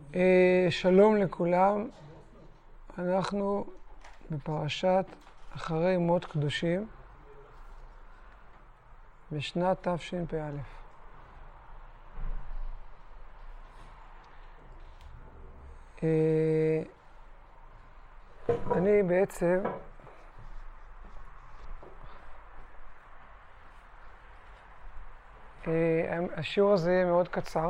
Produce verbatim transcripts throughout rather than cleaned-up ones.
שלום לכולם, אנחנו בפרשת אחרי מות קדושים בשנת תשפ"א. אני בעצם השיעור הזה יהיה מאוד קצר,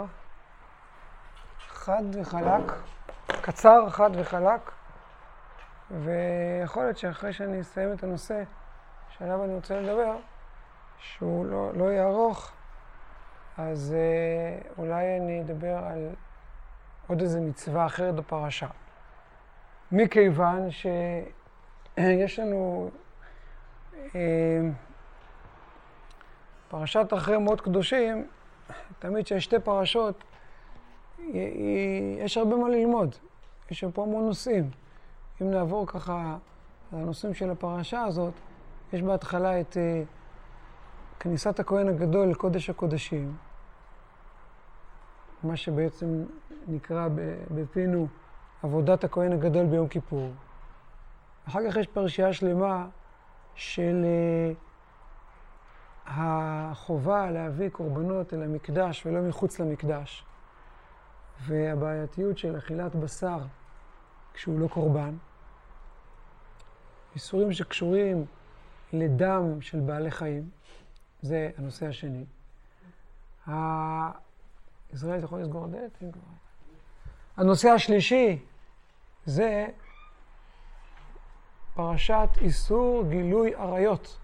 חד וחלק, קצר, חד וחלק, ויכול להיות שאחרי שאני אסיים את הנושא שעליו אני רוצה לדבר, שהוא לא, לא יהיה ארוך, אז אה, אולי אני אדבר על עוד איזו מצווה אחרת בפרשה. מכיוון שיש לנו אה, פרשת אחרי מות קדושים, תמיד שיש שתי פרשות, יש הרבה מה ללמוד, יש פה המון נושאים. אם נעבור ככה על הנושאים של הפרשה הזאת, יש בהתחלה את uh, כניסת הכהן הגדול לקודש הקודשים, מה שבעצם נקרא בפינו עבודת הכהן הגדול ביום כיפור. אחר כך יש פרשייה שלמה של uh, החובה להביא קורבנות אל המקדש ולא מחוץ למקדש. והבעייתיות של אכילת בשר כשהוא לא קורבן. איסורים שקשורים לדם של בעלי חיים, זה הנושא השני. ישראל, אתה יכול לסגור הדלת? הנושא השלישי זה פרשת איסור גילוי עריות.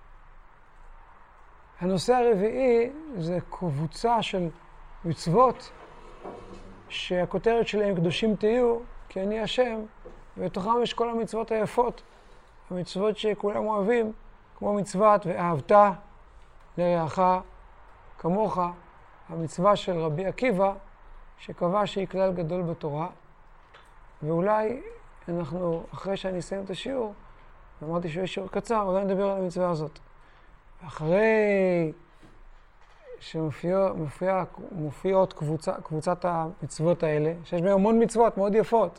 הנושא הרביעי זה קבוצה של מצוות שהכותרת שלהם קדושים תהיו, כי אני השם, ובתוכם יש כל המצוות היפות, המצוות שכולם אוהבים, כמו מצוות ואהבת לרעך כמוך, המצווה של רבי עקיבא, שקבע שהיא כלל גדול בתורה. ואולי אנחנו, אחרי שאני אסיים את השיעור, אמרתי שיש שיעור קצר, אולי נדבר על המצווה הזאת. אחרי שמופיעות מופיע, מופיעות קבוצה, קבוצת המצוות האלה, שיש בהן המון מצוות מאוד יפות.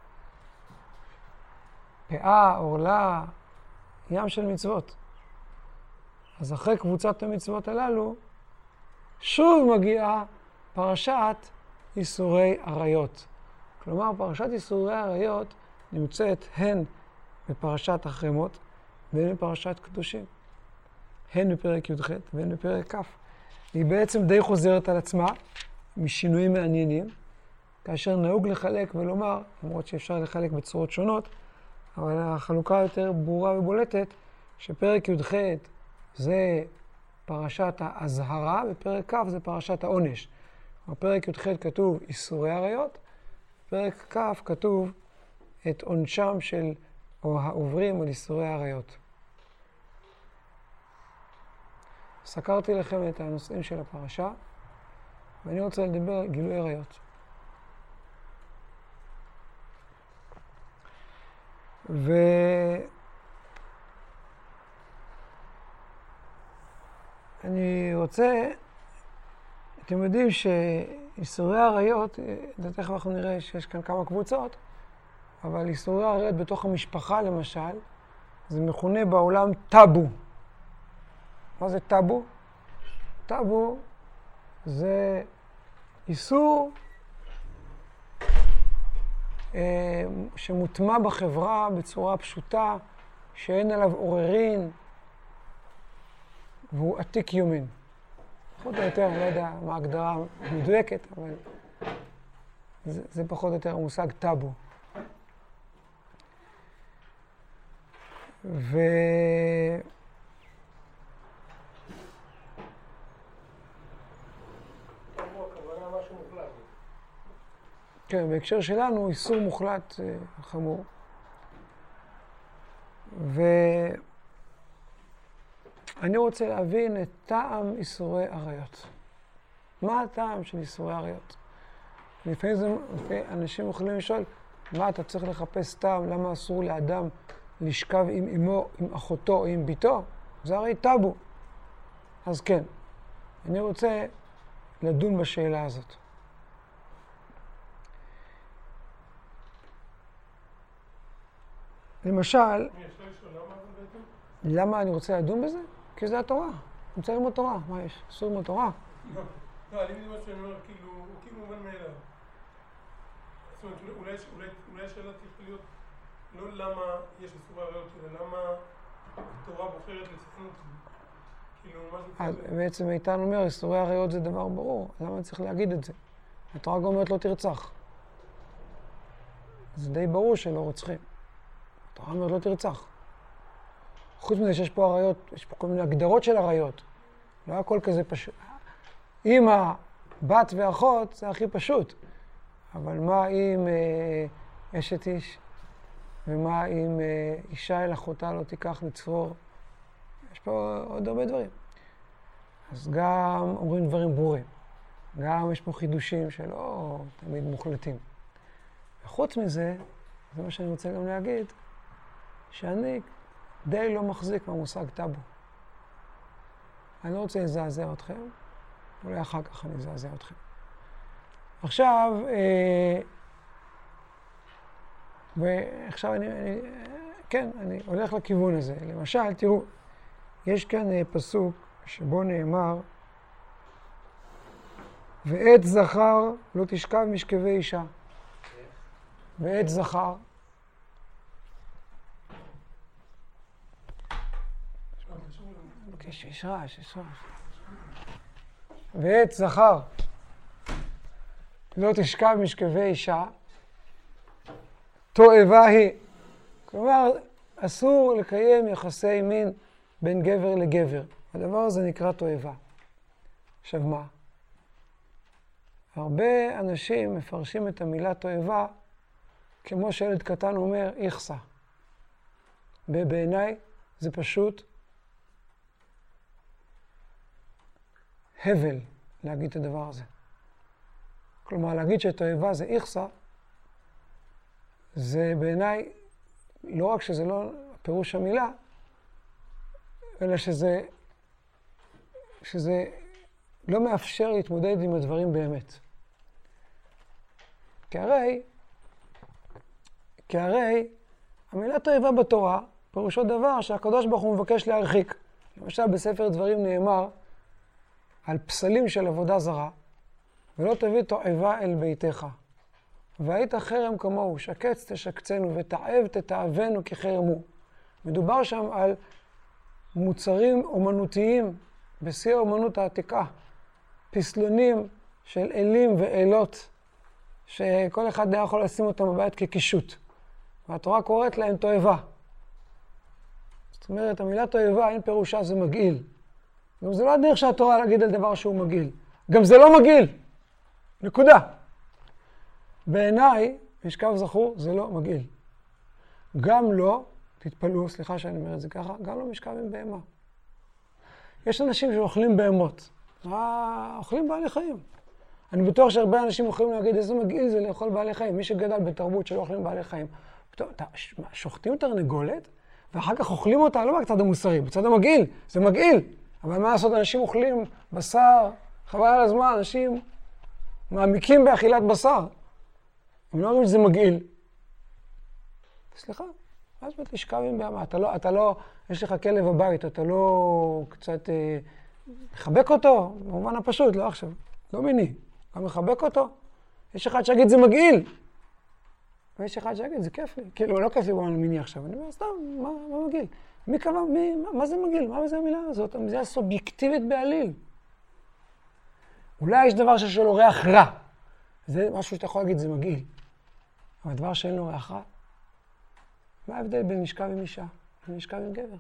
פאה, עורלה, ים של מצוות. אז אחרי קבוצת המצוות הללו, שוב מגיעה פרשת איסורי עריות. כלומר, פרשת איסורי עריות נמצאת הן בפרשת אחרי מות והן בפרשת קדושים. הן בפרק י"ח והן בפרק כ'. היא בעצם די חוזרת על עצמה, משינויים מעניינים, כאשר נהוג לחלק ולומר, למרות שאפשר לחלק בצורות שונות, אבל החלוקה יותר ברורה ובולטת, שפרק י"ח זה פרשת האזהרה, ופרק כ' זה פרשת העונש. בפרק י"ח כתוב איסורי עריות, בפרק כ' כתוב את עונשם של, או העוברים על איסורי עריות. סקרתי לכם את הנושאים של הפרשה, ואני רוצה לדבר על גילוי עריות. ואני רוצה, אתם יודעים שאיסורי עריות, תכף אנחנו נראה שיש כאן כמה קבוצות, אבל איסורי עריות בתוך המשפחה למשל, זה מכונה בעולם טאבו. מה זה טאבו? טאבו זה איסור אה, שמוטמע בחברה בצורה פשוטה, שאין עליו עוררין, והוא עתיק יומין. פחות או יותר, אני לא יודע מה ההגדרה מדויקת, אבל זה, זה פחות או יותר המושג טאבו. ו... כן, בהקשר שלנו, איסור מוחלט אה, חמור. ואני רוצה להבין את טעם איסורי עריות. מה הטעם של איסורי עריות? לפעמים זה, לפעמים אנשים יכולים לשאול, מה אתה צריך לחפש טעם? למה אסור לאדם לשכב עם אמו, עם אחותו או עם ביתו? זה הרי טאבו. אז כן, אני רוצה לדון בשאלה הזאת. למשל, למה אני רוצה לדון בזה? כי זה התורה. אני רוצה ללמוד תורה. מה יש? אסור ללמוד תורה? לא, לא, אני מבין מה שאני אומר, כאילו, הוא כאילו מובן מאליו. זאת אומרת, אולי השאלה צריך להיות לא למה יש איסורי עריות, אלא למה התורה בוחרת לציין אותם. כאילו, משהו כזה. בעצם איתן אומר, איסורי עריות זה דבר ברור. למה אני צריך להגיד את זה? התורה גם אומרת לא תרצח. זה די ברור שלא רוצחים. התורה אומרת לא תרצח. חוץ מזה שיש פה עריות, יש פה כל מיני הגדרות של עריות. לא הכל כזה פשוט. אמא, בת ואחות זה הכי פשוט. אבל מה אם אה, אשת איש? ומה אם אה, אישה אל אחותה לא תיקח לצרור? יש פה עוד הרבה דברים. אז גם אומרים דברים ברורים. גם יש פה חידושים שלא תמיד מוחלטים. וחוץ מזה, זה מה שאני רוצה גם להגיד, שאני די לא מחזיק מהמושג טאבו. אני לא רוצה לזעזע אתכם, אולי אחר כך אני אזעזע אתכם. עכשיו, אה, ועכשיו אני, אני, כן, אני הולך לכיוון הזה. למשל, תראו, יש כאן אה, פסוק שבו נאמר, ועת זכר לא תשכב משכבי אישה. ועת זכר. יש רעש, יש רעש. ועת זכר לא תשכב משכבי אישה, תועבה היא. כלומר, אסור לקיים יחסי מין בין גבר לגבר. הדבר הזה נקרא תועבה. עכשיו מה? הרבה אנשים מפרשים את המילה תועבה כמו שילד קטן אומר, איכסה. ובעיניי זה פשוט הבל להגיד את הדבר הזה. כלומר, להגיד שתועבה זה איכסה, זה בעיניי, לא רק שזה לא פירוש המילה, אלא שזה, שזה לא מאפשר להתמודד עם הדברים באמת. כי הרי, כי הרי המילה תועבה בתורה פירושו דבר שהקדוש ברוך הוא מבקש להרחיק. למשל בספר דברים נאמר על פסלים של עבודה זרה, ולא תביא תועבה אל ביתך. והיית חרם כמוהו, שקץ תשקצנו ותעב תתעבנו כחרם הוא. מדובר שם על מוצרים אומנותיים בשיא האומנות העתיקה. פסלונים של אלים ואלות, שכל אחד היה יכול לשים אותם בבית כקישוט. והתורה קוראת להם תועבה. זאת אומרת, המילה תועבה, אין פירושה, זה מגעיל. גם זה לא הדרך שהתורה להגיד על דבר שהוא מגעיל. גם זה לא מגעיל. נקודה. בעיניי, משכב זכור, זה לא מגעיל. גם לא, תתפלאו, סליחה שאני אומר את זה ככה, גם לא משכב עם בהמה. יש אנשים שאוכלים בהמות. אה, אוכלים בעלי חיים. אני בטוח שהרבה אנשים יכולים להגיד איזה מגעיל זה לאכול בעלי חיים. מי שגדל בתרבות שלא אוכלים בעלי חיים. טוב, אתה, שוחטים תרנגולת, ואחר כך אוכלים אותה, לא בצד המוסרי, בצד המגעיל. זה מגעיל. אבל מה לעשות, אנשים אוכלים בשר, חבל על הזמן, אנשים מעמיקים באכילת בשר. הם לא אומרים שזה מגעיל. סליחה, אז בתשכב עם בהמה. אתה לא, אתה לא, יש לך כלב בבית, אתה לא קצת אה, מחבק אותו, במובן הפשוט, לא עכשיו, לא מיני. גם מחבק אותו. יש אחד שיגיד זה מגעיל. ויש אחד שיגיד זה כיף לי. כאילו, לא כיף לי במובן מיני עכשיו. אני אומר, סתם, מה, מה מגעיל? מי קבע, מי, מה, מה זה מגעיל? מה זה המילה הזאת? זה סובייקטיבית בעליל. אולי יש דבר שיש לו ריח רע. זה משהו שאתה יכול להגיד, זה מגעיל. אבל דבר שאין לו ריח רע, מה ההבדל בין משכב עם אישה ומשכב עם גבר?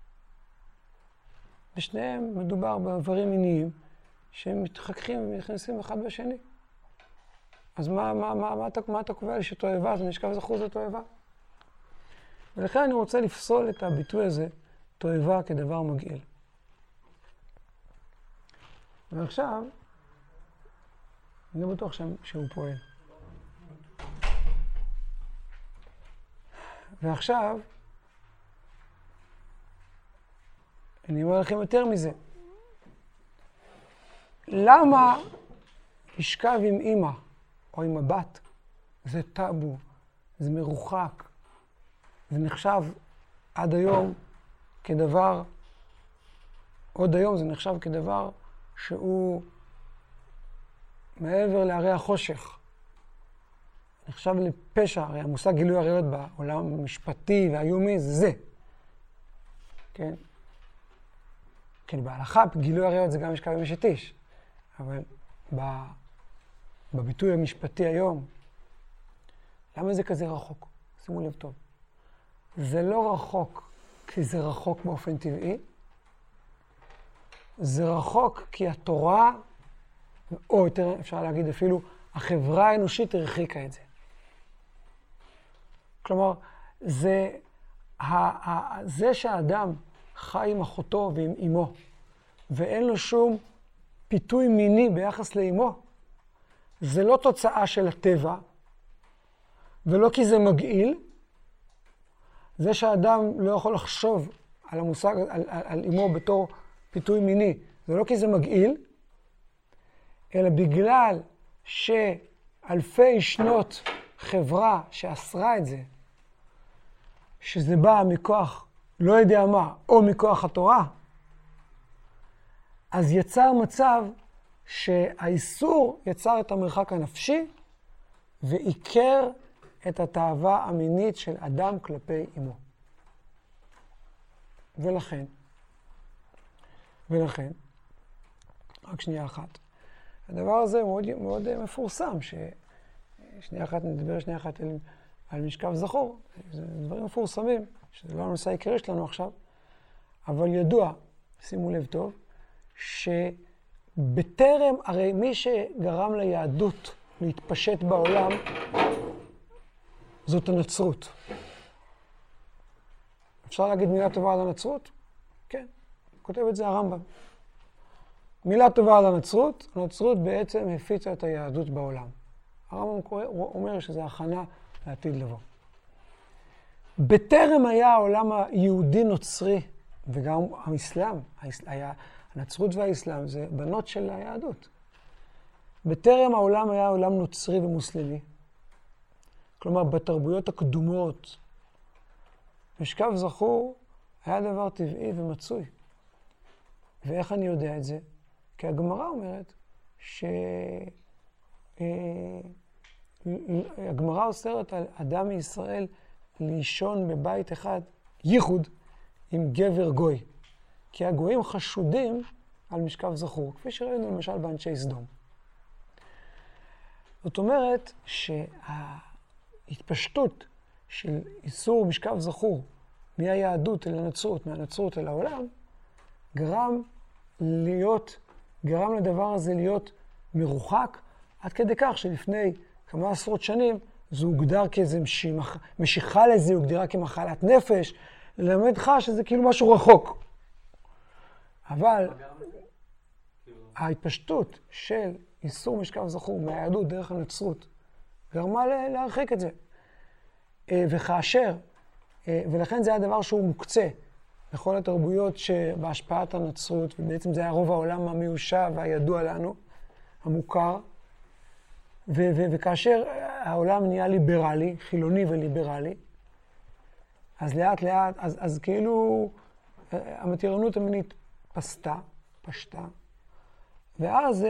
בשניהם מדובר באיברים מיניים שהם מתחככים ומתכנסים אחד בשני. אז מה, מה, מה, מה, אתה, מה אתה קובע לי שתועבה, זה משכב זכור זה תועבה? ולכן אני רוצה לפסול את הביטוי הזה, תועבה כדבר מגעיל. ועכשיו, אני לא בטוח שהוא פועל. ועכשיו, אני אומר לכם יותר מזה. למה לשכב עם אמא או עם הבת? זה טאבו, זה מרוחק, זה נחשב עד היום כדבר, עוד היום זה נחשב כדבר שהוא מעבר להרי החושך. נחשב לפשע, הרי המושג גילוי עריות בעולם המשפטי והאיומי זה זה. כן? כן, בהלכה גילוי עריות זה גם משכב עם אשת איש, אבל בביטוי המשפטי היום, למה זה כזה רחוק? שימו לב טוב. זה לא רחוק כי זה רחוק באופן טבעי, זה רחוק כי התורה, או יותר אפשר להגיד אפילו, החברה האנושית הרחיקה את זה. כלומר, זה, ה, ה, זה שהאדם חי עם אחותו ועם אמו, ואין לו שום פיתוי מיני ביחס לאמו, זה לא תוצאה של הטבע, ולא כי זה מגעיל, זה שהאדם לא יכול לחשוב על המושג, על, על, על אמו בתור פיתוי מיני, זה לא כי זה מגעיל, אלא בגלל שאלפי שנות חברה שאסרה את זה, שזה בא מכוח לא יודע מה, או מכוח התורה, אז יצר מצב שהאיסור יצר את המרחק הנפשי, ועיקר את התאווה המינית של אדם כלפי אמו. ולכן, ולכן, רק שנייה אחת, הדבר הזה מאוד, מאוד מפורסם, ששנייה אחת נדבר שנייה אחת על, על משכב זכור, זה דברים מפורסמים, שזה לא הנושא העיקרי שלנו עכשיו, אבל ידוע, שימו לב טוב, שבטרם, הרי מי שגרם ליהדות להתפשט בעולם, זאת הנצרות. אפשר להגיד מילה טובה על הנצרות? כן, כותב את זה הרמב"ם. מילה טובה על הנצרות, הנצרות בעצם הפיצה את היהדות בעולם. הרמב"ם אומר שזה הכנה לעתיד לבוא. בטרם היה העולם היהודי נוצרי, וגם האסלאם, היה, הנצרות והאסלאם זה בנות של היהדות. בטרם העולם היה עולם נוצרי ומוסלמי, כלומר בתרבויות הקדומות, משכב זכור היה דבר טבעי ומצוי. ואיך אני יודע את זה? כי הגמרא אומרת ש... הגמרא אוסרת על אדם מישראל לישון בבית אחד, ייחוד, עם גבר גוי. כי הגויים חשודים על משכב זכור, כפי שראינו למשל באנשי סדום. זאת אומרת שההתפשטות של איסור משכב זכור מהיהדות אל הנצרות, מהנצרות אל העולם, גרם להיות, גרם לדבר הזה להיות מרוחק, עד כדי כך שלפני כמה עשרות שנים זה הוגדר כאיזה משיכה, משיכה לזה, הוגדרה כמחלת נפש, ללמד לך שזה כאילו משהו רחוק. אבל ההתפשטות של איסור משכב זכור מהיהדות דרך הנצרות גרמה להרחיק את זה. וכאשר, ולכן זה היה דבר שהוא מוקצה לכל התרבויות שבהשפעת הנצרות, ובעצם זה היה רוב העולם המיושב והידוע לנו, המוכר, ו- ו- וכאשר העולם נהיה ליברלי, חילוני וליברלי, אז לאט לאט, אז, אז כאילו המתירנות המינית פסתה, פשטה, ואז אה,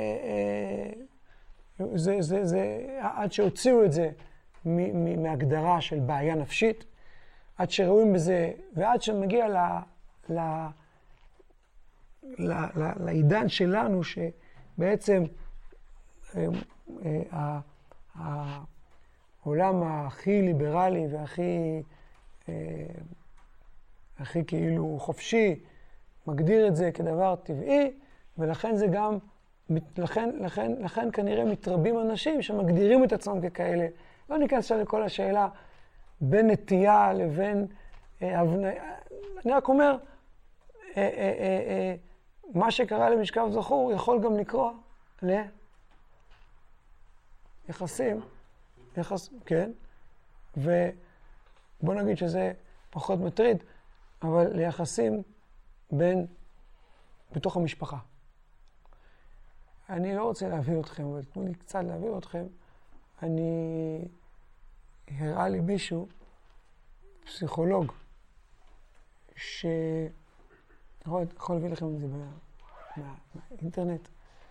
אה, זה, זה, זה, עד שהוציאו את זה מ- מ- מהגדרה של בעיה נפשית, עד שראויים בזה, ועד שמגיע ל, ל, ל, ל, לעידן שלנו, שבעצם אה, אה, העולם הכי ליברלי והכי אה, הכי כאילו חופשי, מגדיר את זה כדבר טבעי, ולכן זה גם, לכן, לכן, לכן כנראה מתרבים אנשים שמגדירים את עצמם ככאלה. לא ניכנס עכשיו לכל השאלה בין נטייה לבין אה, הבניה. אני רק אומר, אה, אה, אה, אה, מה שקרה למשכב זכור יכול גם לקרוא ליחסים, יחס, כן, ובוא נגיד שזה פחות מטריד, אבל ליחסים בין, בתוך המשפחה. אני לא רוצה להעביר אתכם, אבל תנו לי קצת להעביר אתכם. אני, הראה לי מישהו פסיכולוג, ש... יכול יכול להביא לכם את זה מה- מה- מהאינטרנט,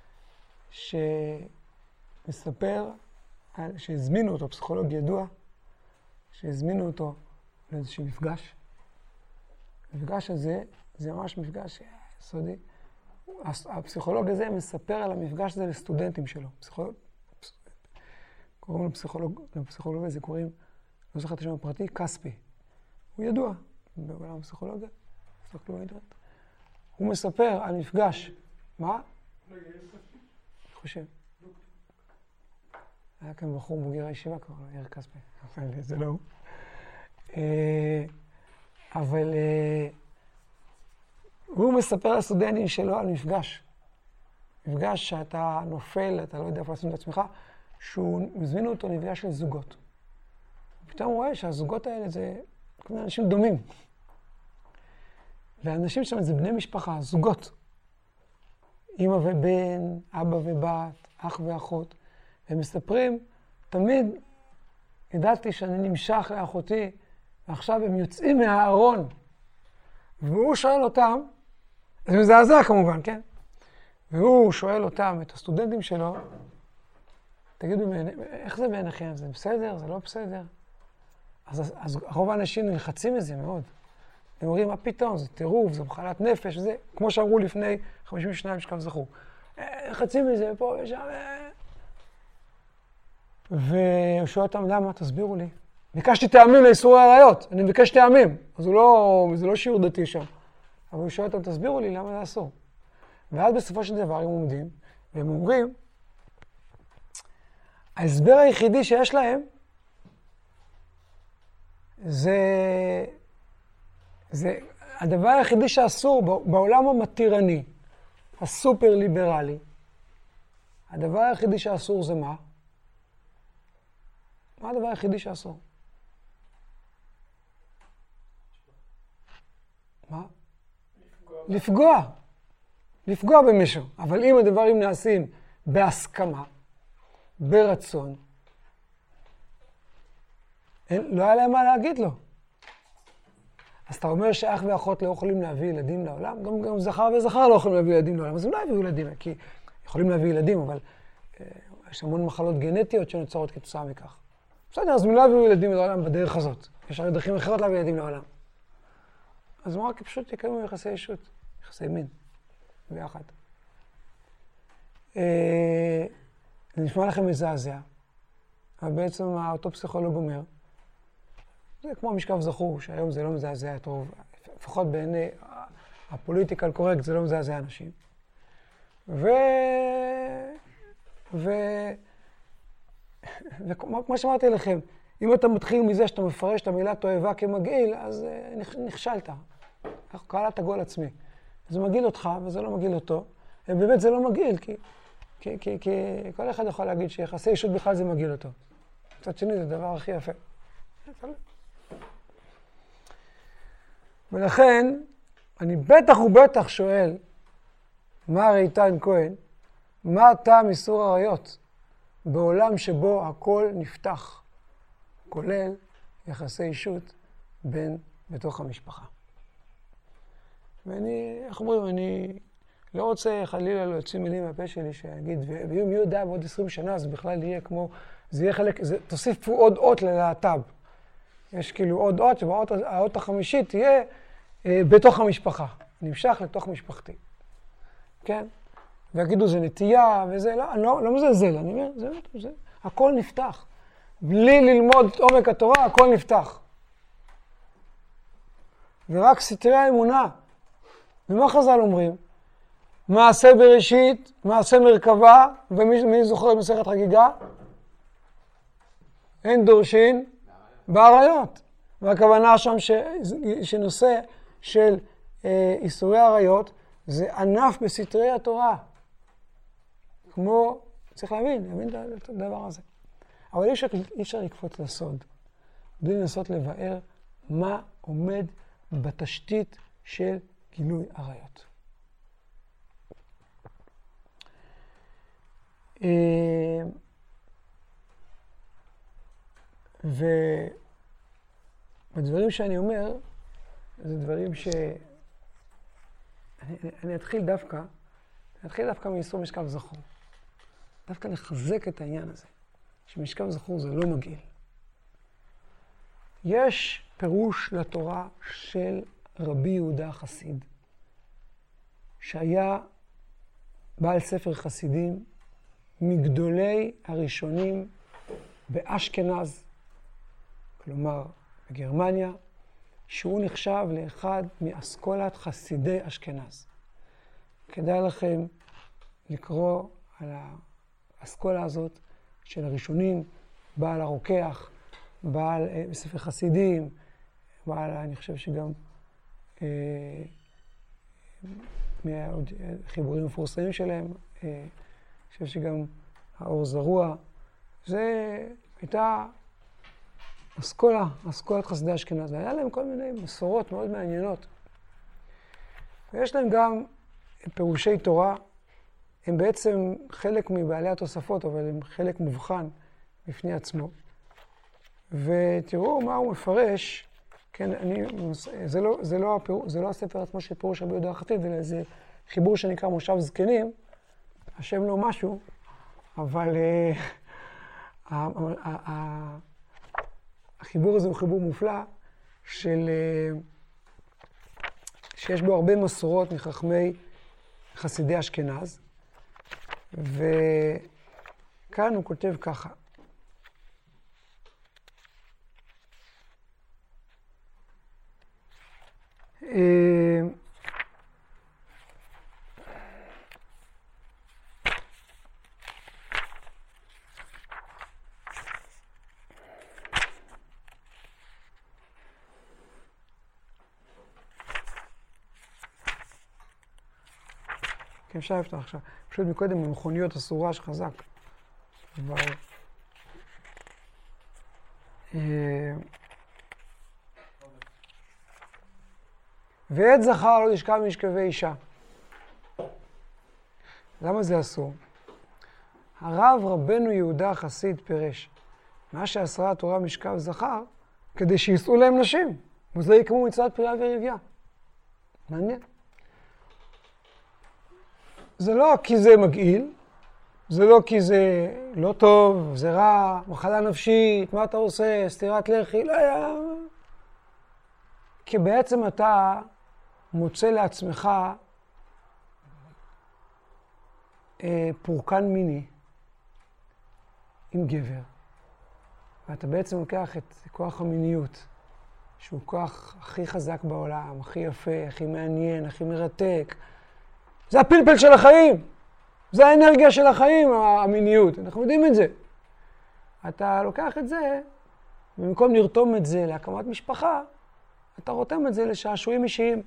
שמספר, על- שהזמינו אותו, פסיכולוג ידוע, שהזמינו אותו לאיזשהו מפגש. המפגש הזה, זה ממש מפגש סודי. הס- הפסיכולוג הזה מספר על המפגש הזה לסטודנטים שלו. פסיכולוג, פס- קוראים לו פסיכולוג, לפסיכולוג הזה קוראים, לא זוכר את השם הפרטי, כספי. הוא ידוע בעולם הפסיכולוגיה, תסתכלו באינטרנט. הוא מספר על מפגש. מה? לא, יאיר כספי. אני חושב. היה כאן בחור בוגר הישיבה, קוראים לו יאיר כספי, אבל זה לא הוא. אה, אבל אה, הוא מספר לסטודנטים שלו על מפגש. מפגש שאתה נופל, אתה לא יודע איפה לשים את עצמך, שהוא מזמין אותו למפגש של זוגות. פתאום הוא רואה שהזוגות האלה זה כל מיני אנשים דומים. והאנשים שם זה בני משפחה, זוגות. אמא ובן, אבא ובת, אח ואחות. הם מספרים, תמיד ידעתי שאני נמשך לאחותי, ועכשיו הם יוצאים מהארון. והוא שואל אותם, זה מזעזע כמובן, כן? והוא שואל אותם, את הסטודנטים שלו, תגידו, איך זה בעיניכם? זה בסדר? זה לא בסדר? אז, אז רוב האנשים נלחצים מזה מאוד. הם אומרים, מה פתאום? זה טירוף, זה מחלת נפש, זה כמו שאמרו לפני חמישים ושניים שכם זכו. נלחצים מזה, פה ושם. והוא שואל אותם, למה? תסבירו לי. ביקשתי טעמים לאיסורי עריות, אני מבקש טעמים. אז הוא לא, זה לא שיעור דתי שם. אבל הוא שואל אותם, תסבירו לי למה זה אסור. ואז בסופו של דבר הם עומדים, והם אומרים, ההסבר היחידי שיש להם, זה, זה הדבר היחידי שאסור בעולם המתירני, הסופר ליברלי, הדבר היחידי שאסור זה מה? מה הדבר היחידי שאסור? מה? לפגוע. לפגוע. לפגוע במישהו. אבל אם הדברים נעשים בהסכמה, ברצון, אין, לא היה להם מה להגיד לו. אז אתה אומר שאח ואחות לא יכולים להביא ילדים לעולם? גם, גם זכר וזכר לא יכולים להביא ילדים לעולם. אז הם לא יביאו ילדים, כי יכולים להביא ילדים, אבל אה, יש המון מחלות גנטיות שנוצרות כתוצאה מכך. בסדר, אז הם לא יביאו ילדים לעולם בדרך הזאת. יש הרי דרכים אחרות להביא ילדים לעולם. אז הם רק פשוט יקיימו יחסי אישות, יחסי מין, ביחד. אה, זה נשמע לכם מזעזע, אבל בעצם אותו פסיכולוג אומר, זה כמו משכב זכור, שהיום זה לא מזעזע טוב, לפחות בעיני הפוליטיקל קורקט זה לא מזעזע אנשים. ו... ו... וכמו שאמרתי לכם, אם אתה מתחיל מזה שאתה מפרש את המילה תועבה כמגעיל, אז נכשלת. קלעת גול עצמי. זה מגעיל אותך וזה לא מגעיל אותו. ובאמת זה לא מגעיל, כי, כי, כי, כי כל אחד יכול להגיד שיחסי אישות בכלל זה מגעיל אותו. מצד שני זה הדבר הכי יפה. ולכן, אני בטח ובטח שואל, מר איתן כהן, מה טעם איסור עריות בעולם שבו הכל נפתח, כולל יחסי אישות בין בתוך המשפחה. ואני, איך אומרים, אני לא רוצה חלילה להוציא מילים מהפה שלי שיגיד, ואם מי יודע בעוד עשרים שנה זה בכלל יהיה כמו, זה יהיה חלק, זה, תוסיפו עוד אות ללהט"ב. יש כאילו עוד אות, שבאות האות החמישית תהיה אה, בתוך המשפחה, נמשך לתוך משפחתי. כן? ויגידו זה נטייה וזה, לא, אני לא, לא מזלזל, אני אומר, זה, זה, הכל נפתח. בלי ללמוד את עומק התורה, הכל נפתח. ורק סתרי האמונה. ומה חז"ל אומרים? מעשה בראשית, מעשה מרכבה, ומי זוכר את מסכת חגיגה? אין דורשין בעריות. והכוונה שם ש, שנושא של אה, איסורי עריות זה ענף בסתרי התורה. כמו, צריך להבין, להבין את הדבר הזה. אבל אי אפשר, אי אפשר לקפוץ לסוד, בלי לנסות לבאר מה עומד בתשתית של גילוי עריות. הדברים שאני אומר, זה דברים ש... אני, אני אתחיל דווקא, אני אתחיל דווקא מאיסור משכב זכור. דווקא לחזק את העניין הזה, שמשכב זכור זה לא מגעיל. יש פירוש לתורה של רבי יהודה החסיד, שהיה בעל ספר חסידים מגדולי הראשונים באשכנז, כלומר בגרמניה, שהוא נחשב לאחד מאסכולת חסידי אשכנז. כדאי לכם לקרוא על האסכולה הזאת של הראשונים, בעל הרוקח, בעל אה, בספר חסידים, בעל, אני חושב שגם אה, מהחיבורים המפורסמים שלהם, אה, אני חושב שגם האור זרוע, זה הייתה אסכולה, אסכולת חסידי אשכנז. היה להם כל מיני מסורות מאוד מעניינות. ויש להם גם פירושי תורה, הם בעצם חלק מבעלי התוספות, אבל הם חלק מובחן בפני עצמו. ותראו מה הוא מפרש, כן, אני, זה לא, זה לא, הפירוש, זה לא הספר עצמו של פירוש רבי יהודה החסיד, אלא זה חיבור שנקרא מושב זקנים, השם לא משהו, אבל uh, החיבור הזה הוא חיבור מופלא, של, uh, שיש בו הרבה מסורות מחכמי חסידי אשכנז, וכאן הוא כותב ככה. כן, אפשר לפתוח עכשיו. פשוט מקודם במכוניות אסורה שחזק. אבל... ועת זכר לא תשכב משכבי אישה. למה זה אסור? הרב רבנו יהודה החסיד פירש, מה שאסרה התורה משכב זכר, כדי שיסעו להם נשים, וזה יקמו מצוות פרייה ורבייה. מעניין. זה לא כי זה מגעיל, זה לא כי זה לא טוב, זה רע, מחלה נפשית, מה אתה עושה, סתירת לחי, לא היה... כי בעצם אתה מוצא לעצמך אה, פורקן מיני עם גבר, ואתה בעצם לוקח את כוח המיניות, שהוא כוח הכי חזק בעולם, הכי יפה, הכי מעניין, הכי מרתק. זה הפלפל של החיים, זה האנרגיה של החיים, המיניות, אנחנו יודעים את זה. אתה לוקח את זה, במקום לרתום את זה להקמת משפחה, אתה רותם את זה לשעשועים אישיים.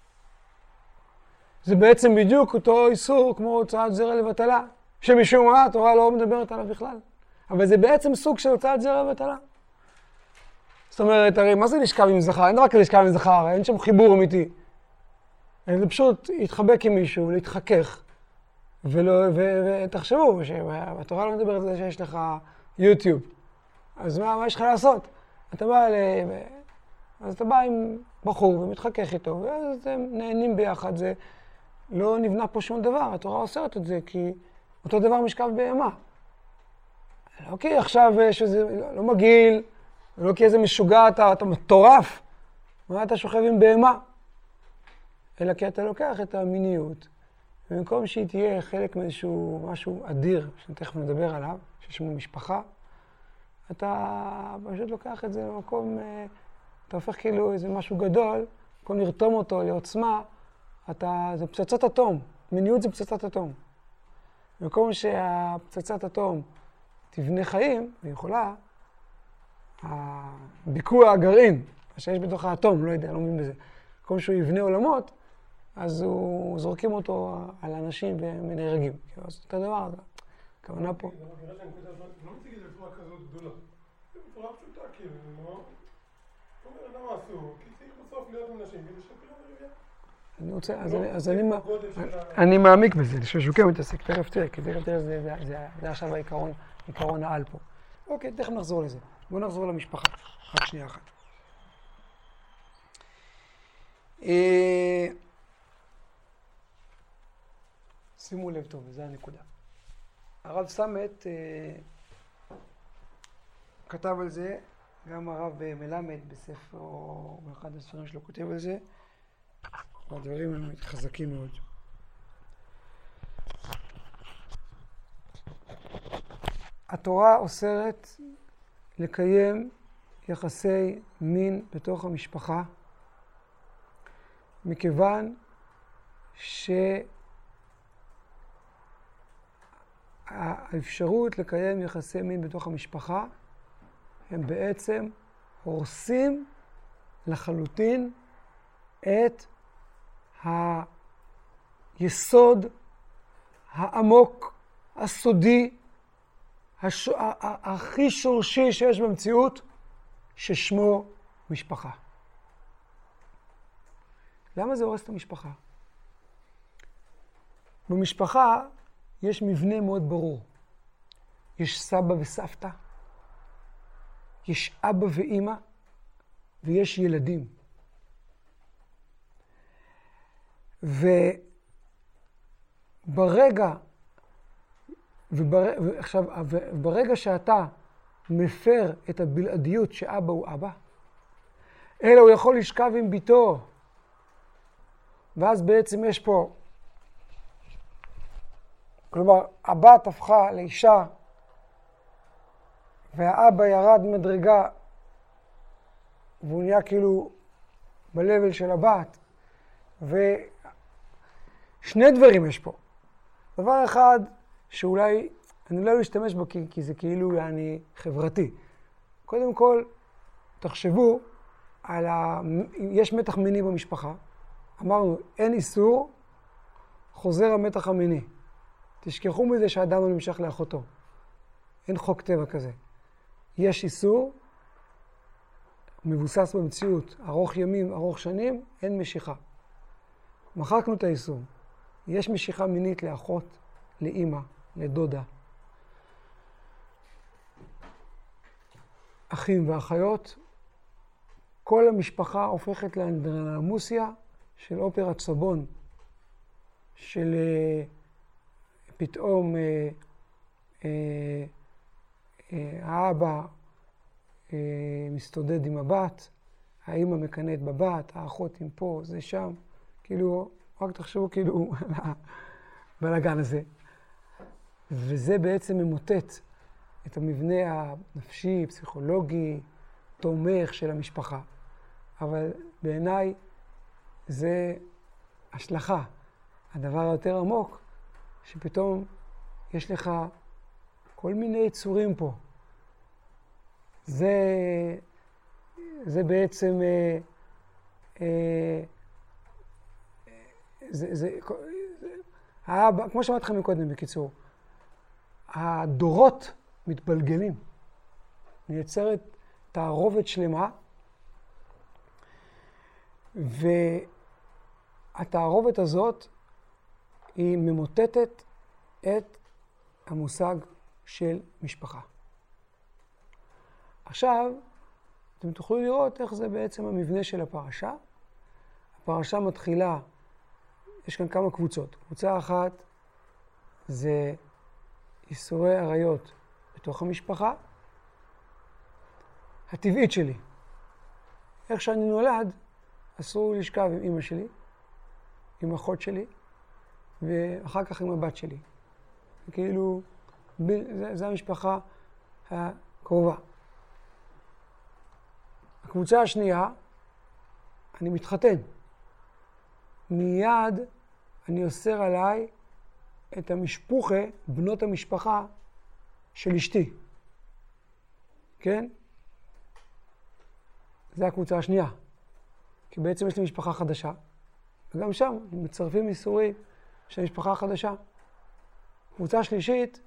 זה בעצם בדיוק אותו איסור כמו הוצאת זרע לבטלה, שמשום מה התורה לא מדברת עליו בכלל. אבל זה בעצם סוג של הוצאת זרע לבטלה. זאת אומרת, הרי מה זה לשכב עם זכר? אין רק לשכב עם זכר, אין שם חיבור אמיתי. זה פשוט להתחבק עם מישהו, להתחכך. ותחשבו שהתורה לא מדברת על זה שיש לך יוטיוב. אז מה, מה יש לך לעשות? אתה בא ל... אז אתה בא עם בחור ומתחכך איתו, ואז אתם נהנים ביחד. זה לא נבנה פה שום דבר, התורה אוסרת את זה, כי אותו דבר משכב בהמה. לא כי עכשיו שזה לא, לא מגעיל, לא כי איזה משוגע אתה, אתה מטורף, מה אתה שוכב עם בהמה? אלא כי אתה לוקח את המיניות, ובמקום שהיא תהיה חלק מאיזשהו משהו אדיר, שתכף נדבר עליו, ששמו משפחה, אתה פשוט לוקח את זה למקום, אתה הופך כאילו איזה משהו גדול, במקום לרתום אותו לעוצמה, אתה, זה פצצת אטום, מיניות זה פצצת אטום. במקום שהפצצת אטום תבנה חיים, ויכולה, הביקוע הגרעין, שיש בתוך האטום, לא יודע, לא מבין בזה, במקום שהוא יבנה עולמות, אז הוא זורקים אותו על אנשים ונהרגים. אז את הדבר הזה, הכוונה פה. זה מגירה שהנקודה הזאת, לא מציג את זה בצורה כזאת גדולה. זה בצורה פשוטה, כאילו, לא? זאת אומרת, למה אסור? כי צריך בסוף להיות עם נשים, כדי שפרייה ורבייה. אני רוצה, אז אני מעמיק בזה, ששוקם מתעסק, תכף תראה, כי תכף תראה, זה עכשיו העיקרון, עיקרון העל פה. אוקיי, תכף נחזור לזה. בואו נחזור למשפחה, רק שנייה אחת. אה, שימו לב טוב, זו הנקודה. הרב סמת אה, כתב על זה, גם הרב מלמד בספר, או באחד הספרים שלו כותב על זה, והדברים הם חזקים מאוד. התורה אוסרת לקיים יחסי מין בתוך המשפחה, מכיוון שהאפשרות לקיים יחסי מין בתוך המשפחה הם בעצם הורסים לחלוטין את היסוד העמוק, הסודי, הש... הכי שורשי שיש במציאות, ששמו משפחה. למה זה הורס את המשפחה? במשפחה יש מבנה מאוד ברור. יש סבא וסבתא, יש אבא ואמא, ויש ילדים. וברגע, ובר... ועכשיו, ברגע שאתה מפר את הבלעדיות שאבא הוא אבא, אלא הוא יכול לשכב עם ביתו, ואז בעצם יש פה, כלומר, הבת הפכה לאישה, והאבא ירד מדרגה, והוא נהיה כאילו בלבל של הבת, ושני דברים יש פה. דבר אחד, שאולי, אני לא אשתמש בו כי, כי זה כאילו אני חברתי. קודם כל, תחשבו על ה... יש מתח מיני במשפחה. אמרנו, אין איסור, חוזר המתח המיני. תשכחו מזה שהאדם לא נמשך לאחותו. אין חוק טבע כזה. יש איסור, מבוסס במציאות, ארוך ימים, ארוך שנים, אין משיכה. מחקנו את האיסור. יש משיכה מינית לאחות, לאמא, לדודה. אחים ואחיות, כל המשפחה הופכת לאנדרלמוסיה של אופרת סבון, של uh, פתאום uh, uh, uh, האבא uh, מסתודד עם הבת, האמא מקנאת בבת, האחות עם פה, זה שם, כאילו, רק תחשבו כאילו בלגן הזה. וזה בעצם ממוטט את המבנה הנפשי, פסיכולוגי, תומך של המשפחה. אבל בעיניי זה השלכה. הדבר היותר עמוק, שפתאום יש לך כל מיני יצורים פה. זה, זה בעצם, אה, אה, זה, זה, זה, האבא, כמו שאמרתי לכם מקודם בקיצור, הדורות מתבלגלים. מייצרת תערובת שלמה, והתערובת הזאת היא ממוטטת את המושג של משפחה. עכשיו, אתם תוכלו לראות איך זה בעצם המבנה של הפרשה. הפרשה מתחילה, יש כאן כמה קבוצות. קבוצה אחת זה איסורי עריות בתוך המשפחה, הטבעית שלי. איך שאני נולד, אסור לשכב עם אמא שלי, עם אחות שלי, ואחר כך עם הבת שלי. כאילו, זה, זה המשפחה הקרובה. הקבוצה השנייה, אני מתחתן. מיד אני אוסר עליי את המשפוחה, בנות המשפחה של אשתי. כן? זה הקבוצה השנייה. כי בעצם יש לי משפחה חדשה, וגם שם מצרפים איסורים של משפחה חדשה. קבוצה שלישית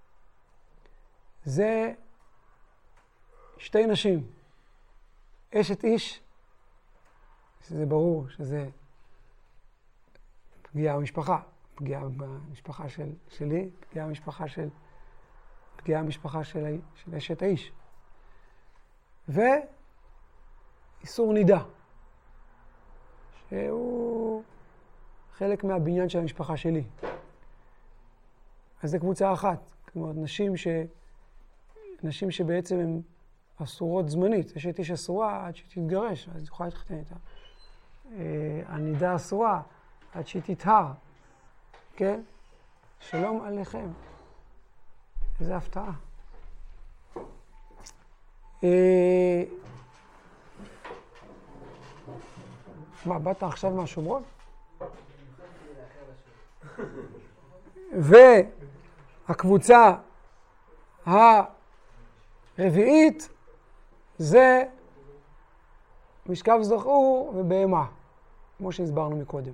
זה שתי נשים. אשת איש, שזה ברור שזה פגיעה במשפחה. פגיעה במשפחה של, שלי, פגיעה במשפחה של, פגיעה במשפחה של, של אשת האיש. ואיסור נידה. שהוא חלק מהבניין של המשפחה שלי. אז זו קבוצה אחת. כלומר, נשים, ש... נשים שבעצם הן אסורות זמנית. יש את איש אסורה עד שהיא תתגרש, אז יכולה להתחתן איתה. הנידה אסורה עד שהיא תטהר. כן? שלום עליכם. איזה הפתעה. מה, באת עכשיו מהשומרון? והקבוצה הרביעית זה משכב זכור ובהמה, כמו שהסברנו מקודם.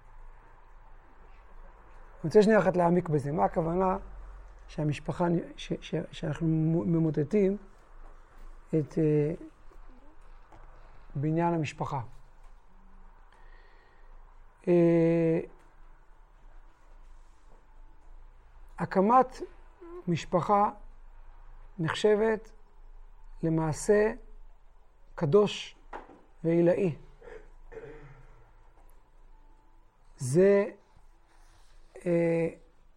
אני רוצה שנייה אחת להעמיק בזה. מה הכוונה שהמשפחה, ש, ש, שאנחנו ממוטטים את uh, בניין המשפחה? Uh, הקמת משפחה נחשבת למעשה קדוש ועילאי. זה, אה,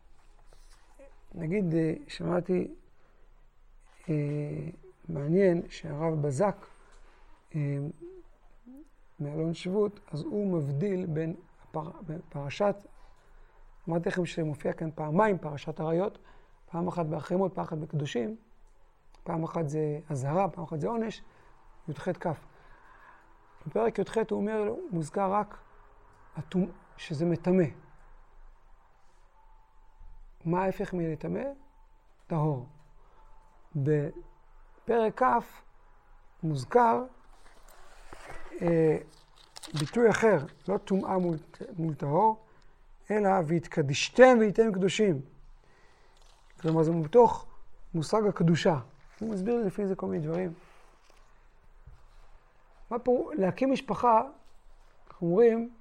נגיד, אה, שמעתי אה, מעניין שהרב בזק, אה, מאלון שבות, אז הוא מבדיל בין הפר, פרשת, אמרתי לכם שמופיע כאן פעמיים פרשת עריות, פעם אחת באחרימות, פעם אחת בקדושים, פעם אחת זה אזהרה, פעם אחת זה עונש, י"ח כ'. בפרק י"ח הוא אומר, הוא מוזכר רק שזה מטמא. מה ההפך מלטמא? טהור. בפרק כ' מוזכר אה, ביטוי אחר, לא טומאה מול, מול טהור, אלא והתקדישתם והייתם קדושים. כלומר, זה בתוך מושג הקדושה. הוא מסביר לי לפי זה כל מיני דברים. מה פה? להקים משפחה, אנחנו אומרים,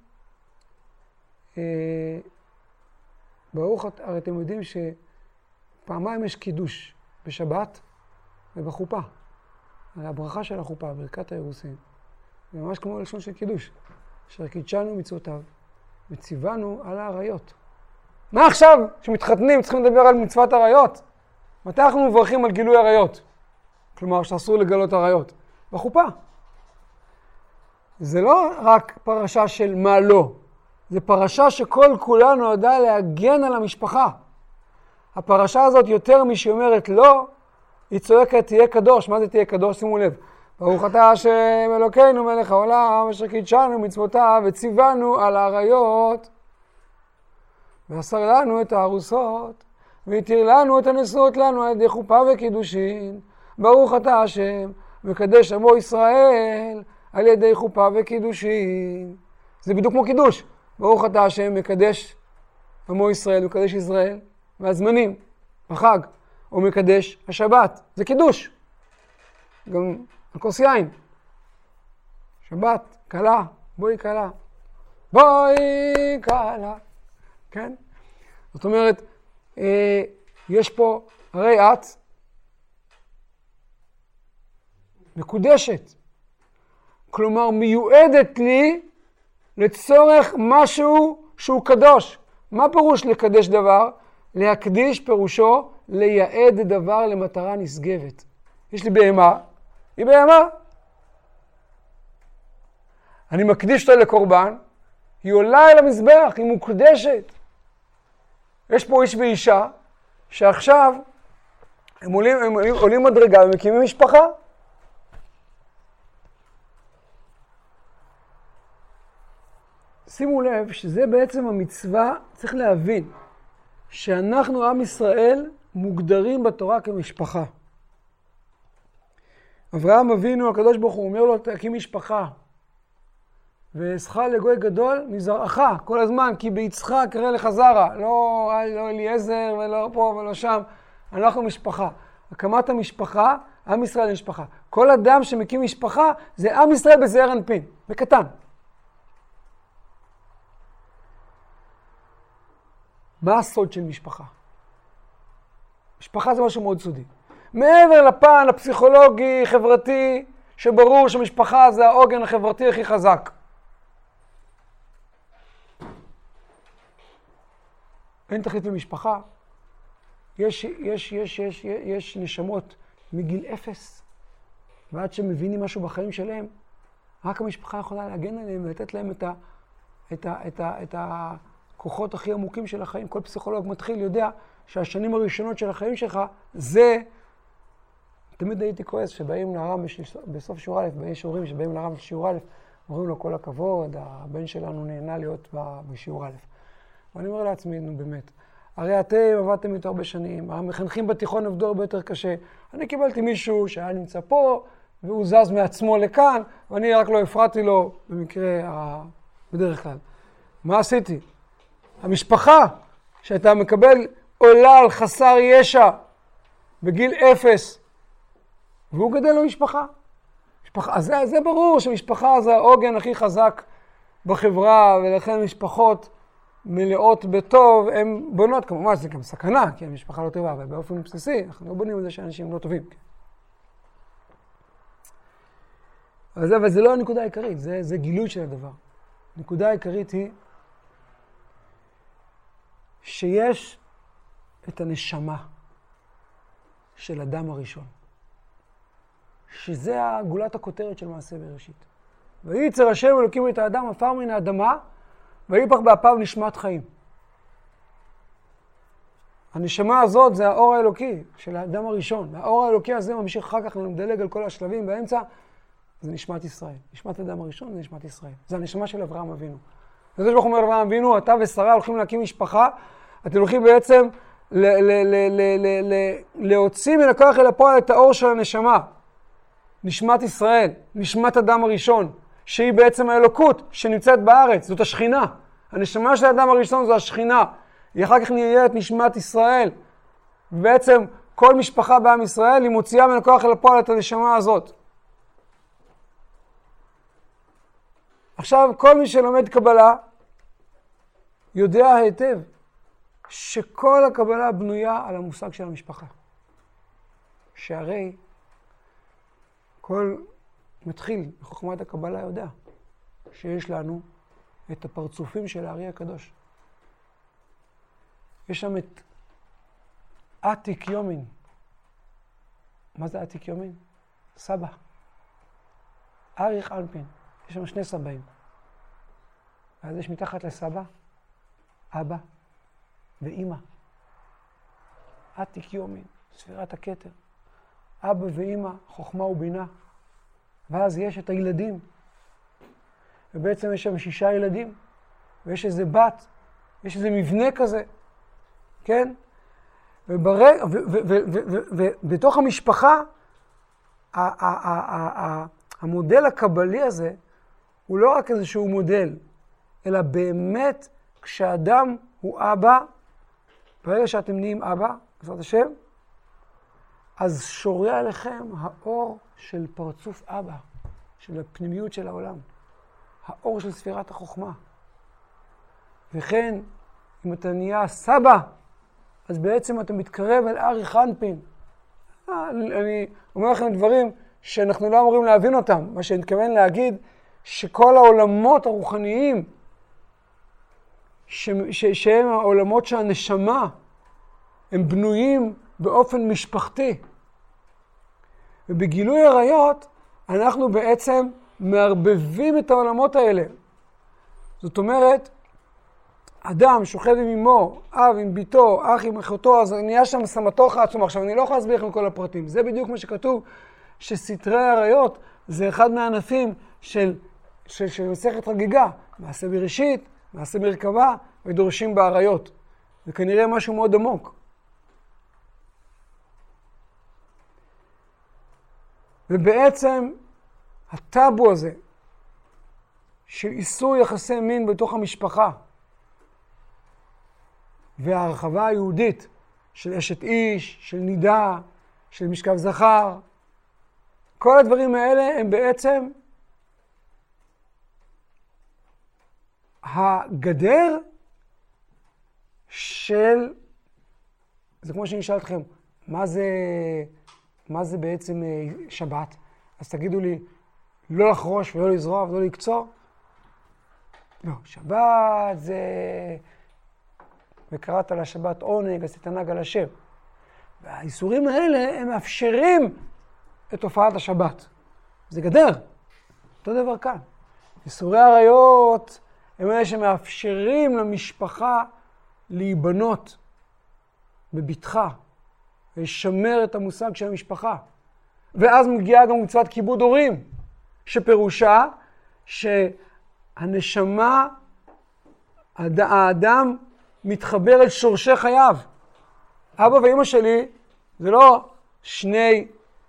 אה, ברוך, הרי אתם יודעים שפעמיים יש קידוש, בשבת ובחופה. על הברכה של החופה, ברכת האירוסין. זה ממש כמו לשון של קידוש. אשר קידשנו מצוותיו וציוונו על העריות. מה עכשיו שמתחתנים צריכים לדבר על מצוות עריות? מתי אנחנו מברכים על גילוי עריות? כלומר, שאסור לגלות עריות. בחופה. זה לא רק פרשה של מה לא. זה פרשה שכל כולה נועדה להגן על המשפחה. הפרשה הזאת יותר משאומרת לא, היא צועקת תהיה קדוש. מה זה תהיה קדוש? שימו לב. ברוך אתה השם אלוקינו מלך העולם, אשר קידשנו מצוותיו וציוונו על העריות. ואסר לנו את הארוסות, והתיר לנו את הנשואות לנו על ידי חופה וקידושין. ברוך אתה השם, מקדש עמו ישראל על ידי חופה וקידושין. זה בדיוק כמו קידוש. ברוך אתה השם, מקדש עמו ישראל, מקדש ישראל, והזמנים, בחג, או מקדש השבת. זה קידוש. גם על כוס יין. שבת, קלה, בואי קלה. בואי קלה. כן? זאת אומרת, אה, יש פה, הרי את מקודשת. כלומר, מיועדת לי לצורך משהו שהוא קדוש. מה פירוש לקדש דבר? להקדיש פירושו לייעד דבר למטרה נשגבת. יש לי בהמה, היא בהמה. אני מקדיש אותה לקורבן, היא עולה אל המזבח, היא מוקדשת. יש פה איש ואישה שעכשיו הם עולים, הם עולים, עולים מדרגה ומקימים משפחה. שימו לב שזה בעצם המצווה, צריך להבין שאנחנו עם ישראל מוגדרים בתורה כמשפחה. אברהם אבינו, הקדוש ברוך הוא אומר לו תקים משפחה. ואעשך לגוי גדול מזרעך כל הזמן, כי ביצחק קרא לך זרע, לא, לא אליעזר ולא פה ולא שם. אנחנו משפחה. הקמת המשפחה, עם ישראל משפחה. כל אדם שמקים משפחה זה עם ישראל בזעיר אנפין, בקטן. מה הסוד של משפחה? משפחה זה משהו מאוד סודי. מעבר לפן הפסיכולוגי, חברתי, שברור שמשפחה זה העוגן החברתי הכי חזק. אין תכלית במשפחה. יש, יש, יש, יש, יש נשמות מגיל אפס, ועד שמבינים משהו בחיים שלהם, רק המשפחה יכולה להגן עליהם ולתת להם את, ה, את, ה, את, ה, את הכוחות הכי עמוקים של החיים. כל פסיכולוג מתחיל יודע שהשנים הראשונות של החיים שלך זה... תמיד הייתי כועס שבאים לרם בסוף שיעור א', יש הורים שבאים לרם בשיעור א', אומרים לו כל הכבוד, הבן שלנו נהנה להיות בשיעור א'. ואני אומר לעצמי, נו באמת, הרי אתם עבדתם איתו הרבה שנים, המחנכים בתיכון עבדו הרבה יותר קשה. אני קיבלתי מישהו שהיה נמצא פה, והוא זז מעצמו לכאן, ואני רק לא הפרעתי לו במקרה, בדרך כלל. מה עשיתי? המשפחה שאתה מקבל עולה על חסר ישע בגיל אפס, והוא גדל לו משפחה. משפחה, אז זה, זה ברור שמשפחה זה העוגן הכי חזק בחברה, ולכן משפחות מלאות בטוב, הן בונות, כמובן זה גם סכנה, כי המשפחה לא טובה, אבל באופן בסיסי, אנחנו לא בונים על זה שאנשים לא טובים. אבל זה, אבל זה לא הנקודה העיקרית, זה, זה גילוי של הדבר. הנקודה העיקרית היא שיש את הנשמה של אדם הראשון, שזה גולת הכותרת של מעשה בראשית. וייצר השם אלוקים את האדם עפר מן האדמה, ויפח באפיו נשמת חיים. הנשמה הזאת זה האור האלוקי של האדם הראשון. האור האלוקי הזה ממשיך אחר כך לדלג על כל השלבים באמצע, זה נשמת ישראל. נשמת האדם הראשון זה נשמת ישראל. זה הנשמה של אברהם אבינו. זה ברוך הוא אומר אברהם אבינו, אתה ושרה הולכים להקים משפחה, אתם הולכים בעצם ל- ל- ל- ל- ל- ל- להוציא מן הכוח אל הפועל את האור של הנשמה. נשמת ישראל, נשמת אדם הראשון, שהיא בעצם האלוקות שנמצאת בארץ, זאת השכינה. הנשמה של האדם הראשון זו השכינה. היא אחר כך נהיית נשמת ישראל. ובעצם כל משפחה בעם ישראל היא מוציאה מן הכוח אל הפועל את הנשמה הזאת. עכשיו כל מי שלומד קבלה יודע היטב שכל הקבלה בנויה על המושג של המשפחה. שהרי כל מתחיל בחוכמת הקבלה יודע שיש לנו את הפרצופים של הארי הקדוש. יש שם את עתיק יומין. מה זה עתיק יומין? סבא. אריך אנפין. יש שם שני סבאים. אז יש מתחת לסבא, אבא ואימא. עתיק יומין, ספירת הכתר. אבא ואימא, חוכמה ובינה. ואז יש את הילדים. ובעצם יש שם שישה ילדים. ויש איזה בת. יש איזה מבנה כזה. כן? ובתוך המשפחה, המודל הקבלי הזה, הוא לא רק איזשהו מודל, אלא באמת כשאדם הוא אבא, ברגע שאתם נהיים אבא, בעזרת השם, אז שורע עליכם האור של פרצוף אבא, של הפנימיות של העולם, האור של ספירת החוכמה. וכן, אם אתה נהיה סבא, אז בעצם אתה מתקרב אל אריך אנפין. אני אומר לכם דברים שאנחנו לא אמורים להבין אותם. מה שאני מתכוון להגיד, שכל העולמות הרוחניים, ש- ש- שהם העולמות שהנשמה, הם בנויים באופן משפחתי. ובגילוי עריות, אנחנו בעצם מערבבים את העולמות האלה. זאת אומרת, אדם שוכב עם אמו, אב עם ביתו, אח עם אחותו, אז נהיה שם סמטוח עצום. עכשיו, אני לא יכול להסביר לכם כל הפרטים. זה בדיוק מה שכתוב, שסתרי עריות זה אחד מהענפים של, של, של מסכת חגיגה. מעשה בראשית, מעשה מרכבה, ודורשים בעריות. זה כנראה משהו מאוד עמוק. ובעצם, הטאבו הזה, של איסור יחסי מין בתוך המשפחה, וההרחבה היהודית של אשת איש, של נידה, של משכב זכר, כל הדברים האלה הם בעצם הגדר של, זה כמו שאני אשאל אתכם, מה זה, מה זה בעצם שבת? אז תגידו לי, לא לחרוש ולא לזרוע ולא לקצור? לא, שבת זה וקראת לשבת עונג, אז תתענג על השם. והאיסורים האלה הם מאפשרים את תופעת השבת. זה גדר. אותו דבר כאן. איסורי עריות הם אלה שמאפשרים למשפחה להיבנות בביטחה, לשמר את המושג של המשפחה. ואז מגיעה גם מצוות כיבוד הורים, שפירושה שהנשמה, האדם מתחבר אל שורשי חייו. אבא ואמא שלי זה לא שני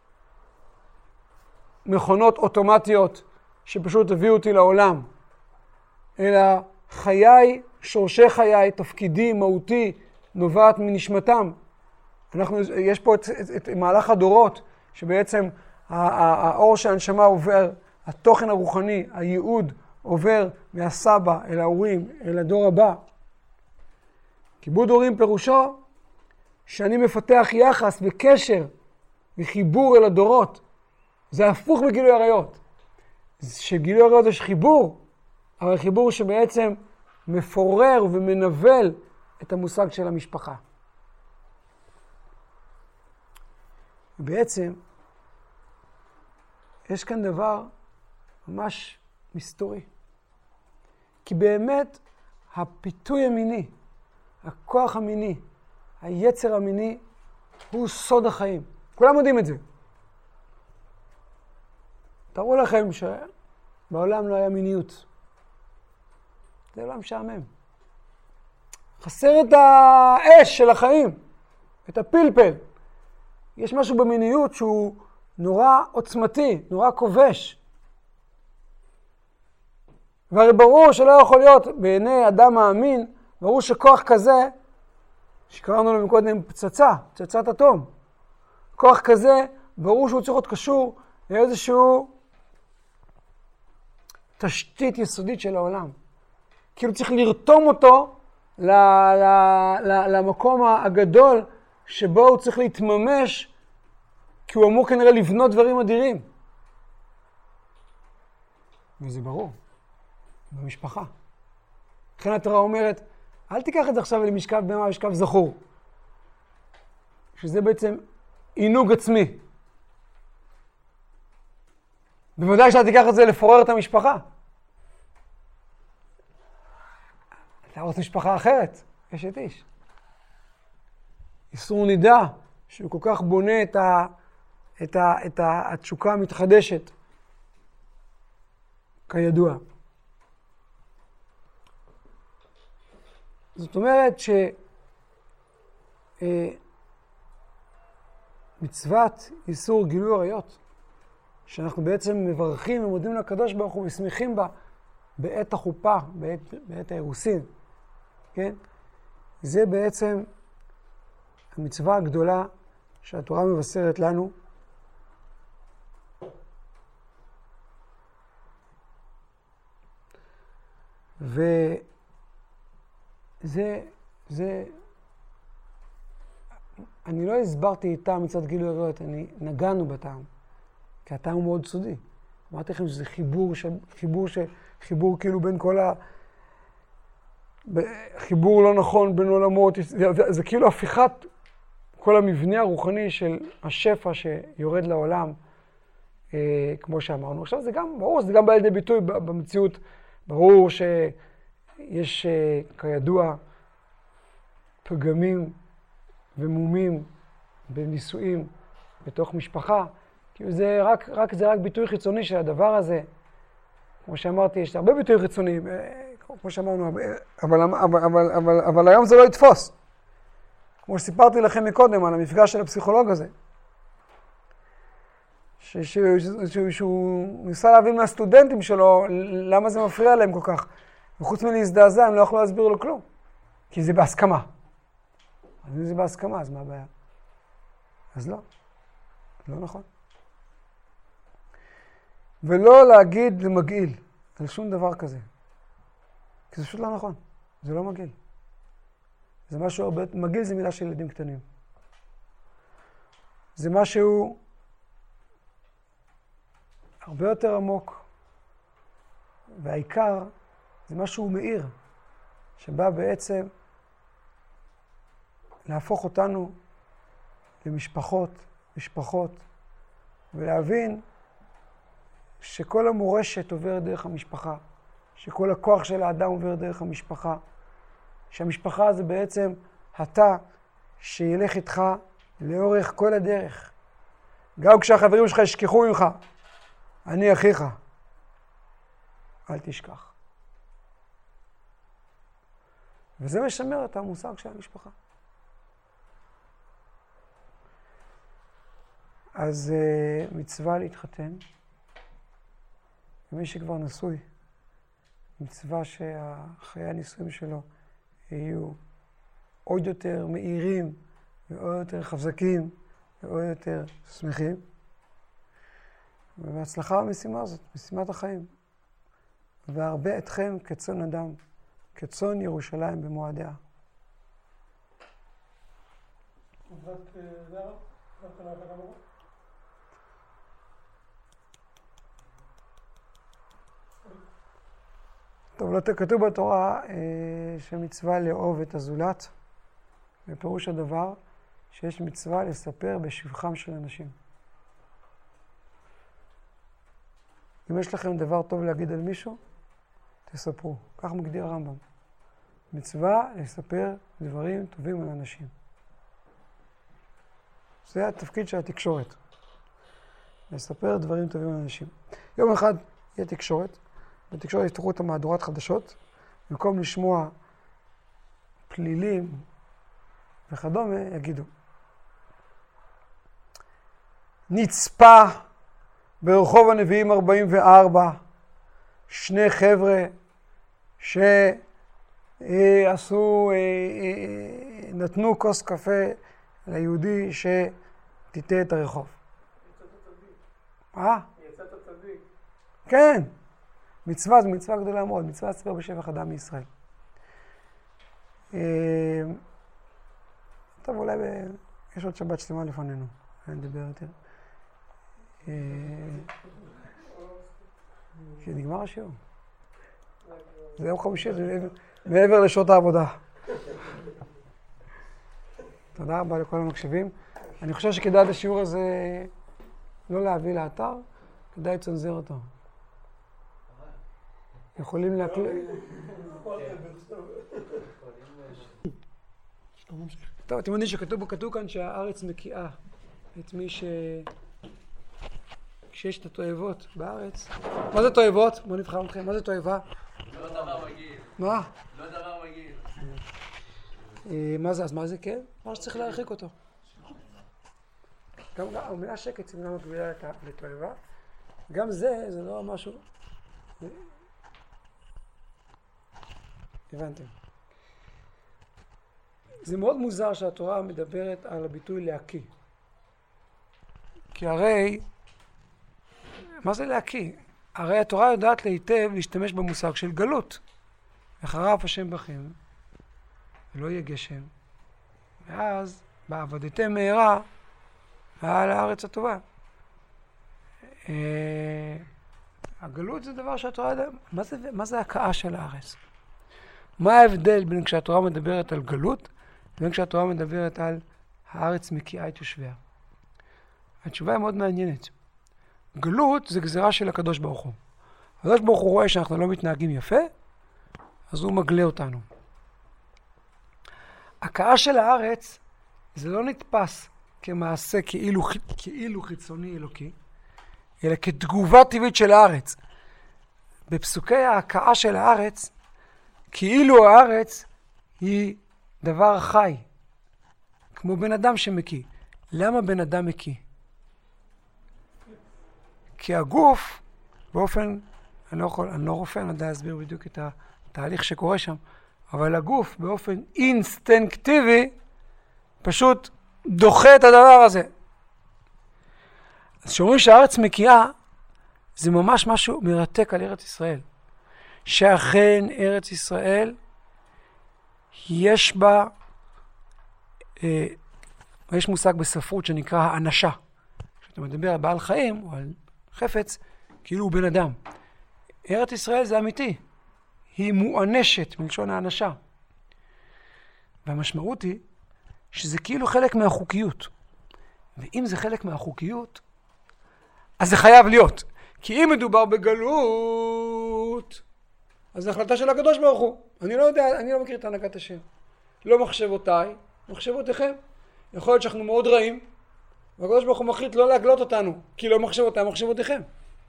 מכונות אוטומטיות שפשוט הביאו אותי לעולם, אלא חיי, שורשי חיי, תפקידי, מהותי, נובעת מנשמתם. אנחנו, יש פה את, את, את מהלך הדורות, שבעצם האור של הנשמה עובר, התוכן הרוחני, הייעוד עובר מהסבא אל ההורים, אל הדור הבא. כיבוד הורים פירושו שאני מפתח יחס וקשר וחיבור אל הדורות. זה הפוך מגילוי עריות. שגילוי עריות יש חיבור, אבל חיבור שבעצם מפורר ומנבל את המושג של המשפחה. בעצם יש כאן דבר ממש מסתורי. כי באמת הפיתוי המיני, הכוח המיני, היצר המיני, הוא סוד החיים. כולם יודעים את זה. תראו לכם שבעולם לא היה מיניות. זה עולם משעמם. חסר את האש של החיים, את הפלפל. יש משהו במיניות שהוא נורא עוצמתי, נורא כובש. והרי ברור שלא יכול להיות בעיני אדם מאמין, ברור שכוח כזה, שקראנו לו מקודם פצצה, פצצת אטום. כוח כזה, ברור שהוא צריך להיות קשור לאיזשהו תשתית יסודית של העולם. כאילו צריך לרתום אותו ל- ל- ל- למקום הגדול שבו הוא צריך להתממש, כי הוא אמור כנראה לבנות דברים אדירים. וזה ברור, במשפחה. לכן התורה אומרת, אל תיקח את זה עכשיו למשכב במה משכב זכור. שזה בעצם עינוג עצמי. בוודאי שאתה תיקח את זה לפורר את המשפחה. אתה רוצה משפחה אחרת, יש את איש. איסור נידה, שהוא כל כך בונה את, ה, את, ה, את ה, התשוקה המתחדשת, כידוע. זאת אומרת שמצוות איסור גילוי עריות, שאנחנו בעצם מברכים ומודים לקדוש ברוך הוא ושמחים בה בעת החופה, בעת, בעת האירוסין, כן? זה בעצם המצווה הגדולה שהתורה מבשרת לנו. וזה, זה, אני לא הסברתי איתם מצד גילוי עריות, אני נגענו בטעם, כי הטעם הוא מאוד סודי. אמרתי לכם שזה חיבור, חיבור, חיבור כאילו בין כל ה... חיבור לא נכון בין עולמות, זה, זה, זה כאילו הפיכת כל המבנה הרוחני של השפע שיורד לעולם, אה, כמו שאמרנו. עכשיו זה גם, ברור, זה גם בא לידי ביטוי במציאות, ברור שיש, אה, כידוע, פגמים ומומים בנישואים בתוך משפחה, כאילו זה רק, רק, זה רק ביטוי חיצוני של הדבר הזה. כמו שאמרתי, יש הרבה ביטוי חיצוני, כמו שאמרנו, אבל, אבל, אבל, אבל, אבל היום זה לא יתפוס. כמו שסיפרתי לכם מקודם על המפגש של הפסיכולוג הזה. ש, ש, ש, שהוא ניסה להבין מהסטודנטים שלו למה זה מפריע להם כל כך. וחוץ מלהזדעזע, הם לא יכלו להסביר לו כלום. כי זה בהסכמה. אז אם זה בהסכמה, אז מה הבעיה? אז לא. לא נכון. ולא להגיד למגעיל על שום דבר כזה. כי זה פשוט לא נכון. זה לא מגעיל. זה משהו הרבה... מגעיל זה מילה של ילדים קטנים. זה משהו הרבה יותר עמוק. והעיקר זה משהו מאיר, שבא בעצם להפוך אותנו למשפחות, משפחות, ולהבין שכל המורשת עובר דרך המשפחה, שכל הכוח של האדם עובר דרך המשפחה, שהמשפחה זה בעצם אתה שילך איתך לאורך כל הדרך. גם כשהחברים שלך ישכחו ממך, אני אחיך, אל תשכח. וזה משמר את המושג של המשפחה. אז uh, מצווה להתחתן, ומי שכבר נשוי, מצווה שהחיי הנישואים שלו יהיו עוד יותר מהירים, ועוד יותר חזקים, ועוד יותר שמחים. ובהצלחה במשימה הזאת, משימת החיים. והרבה אתכם כצאן אדם, כצאן ירושלים במועדיה. טוב, לא כתוב בתורה שמצווה לאהוב את הזולת, בפירוש הדבר שיש מצווה לספר בשבחם של אנשים. אם יש לכם דבר טוב להגיד על מישהו, תספרו. כך מגדיר הרמב"ם. מצווה לספר דברים טובים על אנשים. זה התפקיד של התקשורת. לספר דברים טובים על אנשים. יום אחד יהיה תקשורת, בתקשורת יפתחו את המהדורת חדשות, במקום לשמוע פלילים וכדומה, יגידו. נצפה ברחוב הנביאים ארבעים וארבע, שני חבר'ה שעשו, נתנו כוס קפה ליהודי שתיתה את הרחוב. יצאת צדיק. אה? יצאת צדיק. כן. מצווה זו מצווה גדולה מאוד, מצווה לספר בשבח אדם מישראל. טוב, אולי ב... יש עוד שבת שלמה לפנינו, אני אדבר יותר. כי נגמר השיעור. זה יום חמישי, זה מעבר לשעות העבודה. תודה רבה לכל המקשיבים. אני חושב שכדאי את השיעור הזה לא להביא לאתר, כדאי לצנזר אותו. יכולים להקליט... טוב, אתם יודעים שכתוב כתוב כאן שהארץ מקיאה את מי ש... כשיש את התועבות בארץ. מה זה תועבות? בואו נבחר אתכם. מה זה תועבה? לא דבר מגעיל. מה? לא דבר מגעיל. מה זה? אז מה זה כן? מה שצריך להרחיק אותו. גם המילה שקט סימנה מקבילה לתועבה. גם זה, זה לא משהו... הבנתם. זה מאוד מוזר שהתורה מדברת על הביטוי להקיא. כי הרי, מה זה להקיא? הרי התורה יודעת להיטב להשתמש במושג של גלות. וחרף השם בכם, ולא יהיה גשם. ואז, בעבדתם מהרה, ועל הארץ הטובה. הגלות זה דבר שהתורה יודעת, מה זה, מה זה הקאה של הארץ? מה ההבדל בין כשהתורה מדברת על גלות, ובין כשהתורה מדברת על הארץ מקיאה את יושביה? התשובה היא מאוד מעניינת. גלות זה גזירה של הקדוש ברוך הוא. הקדוש ברוך הוא רואה שאנחנו לא מתנהגים יפה, אז הוא מגלה אותנו. הקאה של הארץ זה לא נתפס כמעשה כאילו, כאילו חיצוני אלוקי, אלא כתגובה טבעית של הארץ. בפסוקי ההקאה של הארץ, כאילו הארץ היא דבר חי, כמו בן אדם שמקיא. למה בן אדם מקיא? כי הגוף, באופן, אני לא יכול, אני לא רופא, אני לא יודע להסביר בדיוק את התהליך שקורה שם, אבל הגוף באופן אינסטינקטיבי פשוט דוחה את הדבר הזה. אז שאומרים שהארץ מקיאה, זה ממש משהו מרתק על ארץ ישראל. שאכן ארץ ישראל יש בה, אה, יש מושג בספרות שנקרא האנשה. כשאתה מדבר על בעל חיים או על חפץ, כאילו הוא בן אדם. ארץ ישראל זה אמיתי. היא מואנשת מלשון האנשה. והמשמעות היא שזה כאילו חלק מהחוקיות. ואם זה חלק מהחוקיות, אז זה חייב להיות. כי אם מדובר בגלות, אז זו החלטה של הקדוש ברוך הוא. אני לא יודע, אני לא מכיר את הנהגת השם. לא מחשבותיי, מחשבותיכם. יכול להיות שאנחנו מאוד רעים, והקדוש ברוך הוא מחליט לא להגלות אותנו, כי לא מחשבותיי, מחשבותיכם.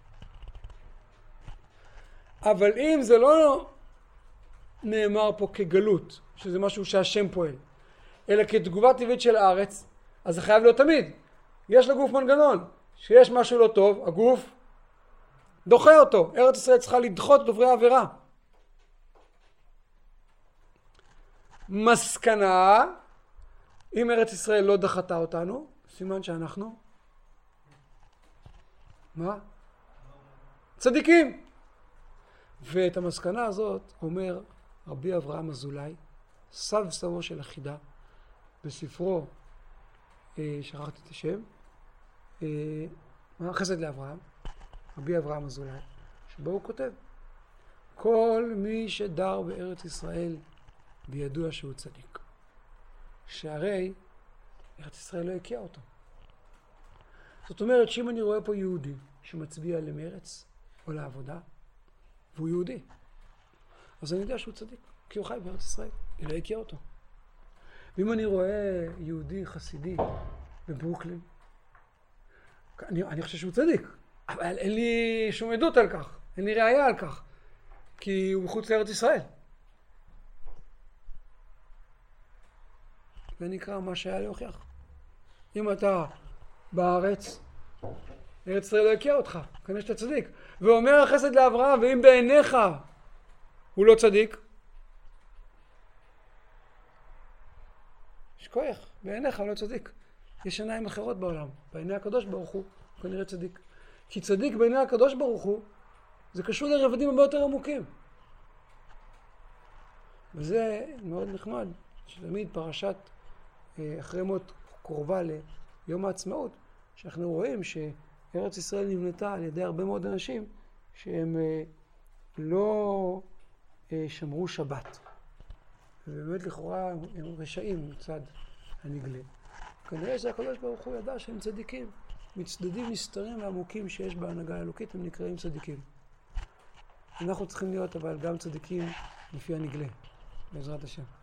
אבל אם זה לא נאמר פה כגלות, שזה משהו שהשם פועל, אלא כתגובה טבעית של הארץ, אז זה חייב להיות תמיד. יש לגוף מנגנון, שיש משהו לא טוב, הגוף דוחה אותו. ארץ ישראל צריכה לדחות את עוברי העבירה. מסקנה, אם ארץ ישראל לא דחתה אותנו, סימן שאנחנו, מה? צדיקים. ואת המסקנה הזאת אומר רבי אברהם אזולאי, סב סבו של החידה, בספרו, אה, שכחתי את השם, אה, חסד לאברהם, רבי אברהם אזולאי, שבו הוא כותב, כל מי שדר בארץ ישראל בידוע שהוא צדיק, שהרי ארץ ישראל לא הקיעה אותו. זאת אומרת שאם אני רואה פה יהודי שמצביע למרץ או לעבודה, והוא יהודי, אז אני יודע שהוא צדיק, כי הוא חי בארץ ישראל, היא לא הקיעה אותו. ואם אני רואה יהודי חסידי בברוקלין, אני, אני חושב שהוא צדיק, אבל אין לי שום עדות על כך, אין לי ראייה על כך, כי הוא מחוץ לארץ ישראל. זה נקרא מה שהיה להוכיח. אם אתה בארץ, ארץ ישראל לא הקיעה אותך, כנראה שאתה צדיק. ואומר החסד לאברהם, ואם בעיניך הוא לא צדיק, יש כוח, בעיניך הוא לא צדיק. יש עיניים אחרות בעולם. בעיני הקדוש ברוך הוא, הוא כנראה צדיק. כי צדיק בעיני הקדוש ברוך הוא, זה קשור לרבדים הרבה יותר עמוקים. וזה מאוד נחמד, שתמיד פרשת אחרי מות קרובה ליום העצמאות, שאנחנו רואים שארץ ישראל נבנתה על ידי הרבה מאוד אנשים שהם לא שמרו שבת. ובאמת לכאורה הם רשעים מצד הנגלה. כנראה שהקדוש ברוך הוא ידע שהם צדיקים. מצדדים נסתרים ועמוקים שיש בהנהגה האלוקית הם נקראים צדיקים. אנחנו צריכים להיות אבל גם צדיקים לפי הנגלה, בעזרת השם.